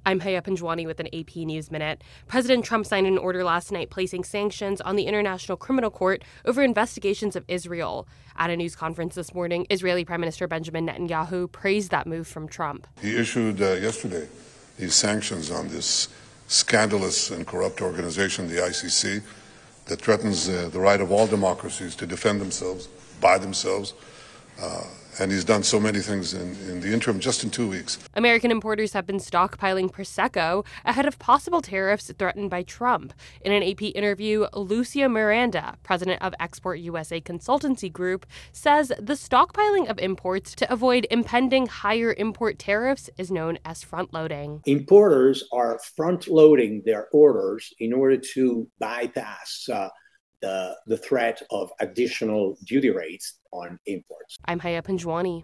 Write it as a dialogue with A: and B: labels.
A: I'm Haya Panjwani with an AP News Minute. President Trump signed an order last night placing sanctions on the International Criminal Court over investigations of Israel. At a news conference this morning, Israeli Prime Minister Benjamin Netanyahu praised that move from Trump.
B: He issued yesterday these sanctions on this scandalous and corrupt organization, the ICC, that threatens the right of all democracies to defend themselves by themselves. And he's done so many things in the interim, just in 2 weeks.
A: American importers have been stockpiling Prosecco ahead of possible tariffs threatened by Trump. In an AP interview, Lucia Miranda, president of Export USA Consultancy Group, says the stockpiling of imports to avoid impending higher import tariffs is known as front-loading.
C: Importers are front-loading their orders in order to bypass the threat of additional duty rates on imports.
A: I'm Haya Panjwani.